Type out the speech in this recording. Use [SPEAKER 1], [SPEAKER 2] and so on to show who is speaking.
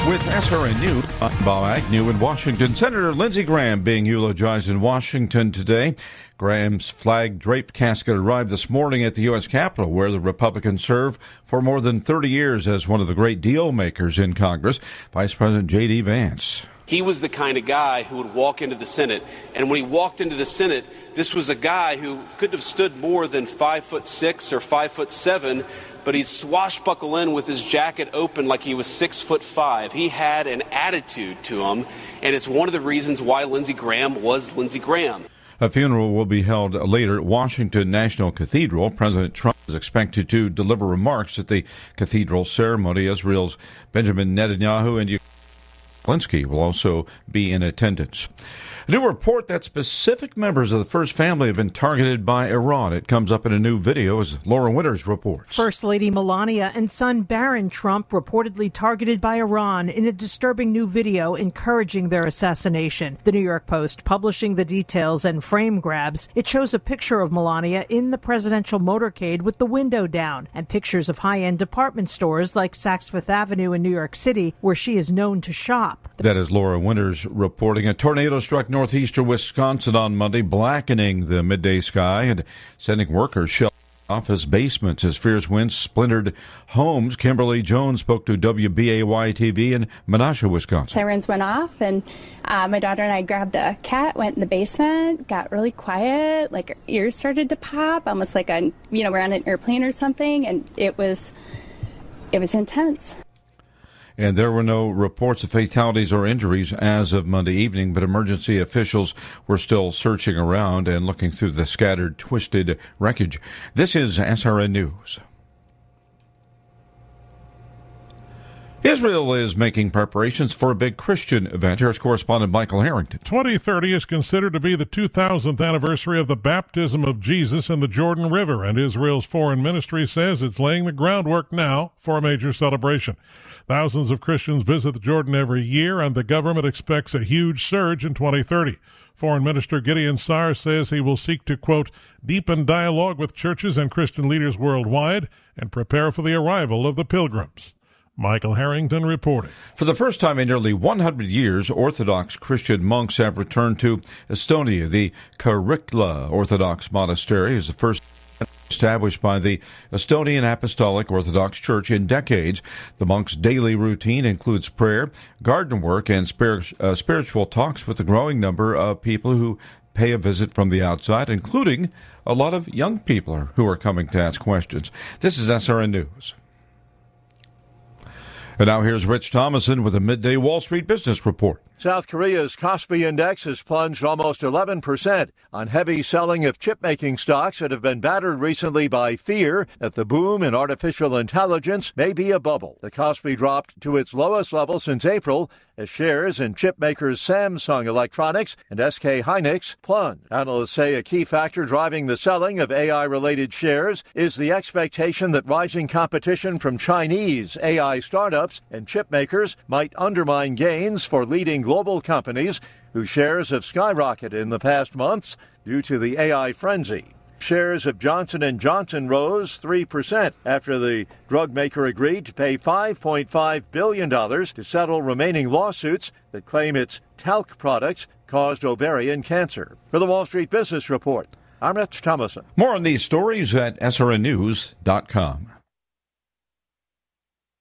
[SPEAKER 1] With SRN News, I'm Bob Agnew in Washington. Senator Lindsey Graham being eulogized in Washington today. Graham's flag-draped casket arrived this morning at the U.S. Capitol, where the Republicans served for more than 30 years as one of the great deal makers in Congress. Vice President J.D. Vance.
[SPEAKER 2] He was the kind of guy who would walk into the Senate, and when he walked into the Senate, this was a guy who couldn't have stood more than 5'6" or 5'7", but he'd swashbuckle in with his jacket open like he was 6'5". He had an attitude to him, and it's one of the reasons why Lindsey Graham was Lindsey Graham.
[SPEAKER 1] A funeral will be held later at Washington National Cathedral. President Trump is expected to deliver remarks at the cathedral ceremony. Israel's Benjamin Netanyahu and Zelensky will also be in attendance. A new report that specific members of the First Family have been targeted by Iran. It comes up in a new video as Laura Winters reports.
[SPEAKER 3] First Lady Melania and son Barron Trump reportedly targeted by Iran in a disturbing new video encouraging their assassination. The New York Post publishing the details and frame grabs. It shows a picture of Melania in the presidential motorcade with the window down and pictures of high-end department stores like Saks Fifth Avenue in New York City, where she is known to shop.
[SPEAKER 1] That is Laura Winters reporting. A tornado struck northeastern Wisconsin on Monday, blackening the midday sky and sending workers sheltering office basements as fierce winds splintered homes. Kimberly Jones spoke to WBAY-TV in Menasha, Wisconsin.
[SPEAKER 4] Sirens went off, and my daughter and I grabbed a cat, went in the basement, got really quiet, like our ears started to pop, almost like we're on an airplane or something, and it was intense.
[SPEAKER 1] And there were no reports of fatalities or injuries as of Monday evening, but emergency officials were still searching around and looking through the scattered, twisted wreckage. This is SRN News. Israel is making preparations for a big Christian event. Here's correspondent Michael Harrington.
[SPEAKER 5] 2030 is considered to be the 2000th anniversary of the baptism of Jesus in the Jordan River, and Israel's foreign ministry says it's laying the groundwork now for a major celebration. Thousands of Christians visit the Jordan every year, and the government expects a huge surge in 2030. Foreign Minister Gideon Saar says he will seek to, quote, deepen dialogue with churches and Christian leaders worldwide and prepare for the arrival of the pilgrims. Michael Harrington reporting.
[SPEAKER 1] For the first time in nearly 100 years, Orthodox Christian monks have returned to Estonia. The Karikla Orthodox Monastery is the first established by the Estonian Apostolic Orthodox Church in decades. The monks' daily routine includes prayer, garden work, and spiritual talks with a growing number of people who pay a visit from the outside, including a lot of young people who are coming to ask questions. This is SRN News. And now here's Rich Thomason with a midday Wall Street Business Report.
[SPEAKER 6] South Korea's Kospi Index has plunged almost 11% on heavy selling of chip-making stocks that have been battered recently by fear that the boom in artificial intelligence may be a bubble. The Kospi dropped to its lowest level since April as shares in chip makers Samsung Electronics and SK Hynix plunged. Analysts say a key factor driving the selling of AI-related shares is the expectation that rising competition from Chinese AI startups and chip makers might undermine gains for leading global companies whose shares have skyrocketed in the past months due to the AI frenzy. Shares of Johnson & Johnson rose 3% after the drug maker agreed to pay $5.5 billion to settle remaining lawsuits that claim its talc products caused ovarian cancer. For the Wall Street Business Report, I'm Rich Thomason.
[SPEAKER 1] More on these stories at srnnews.com.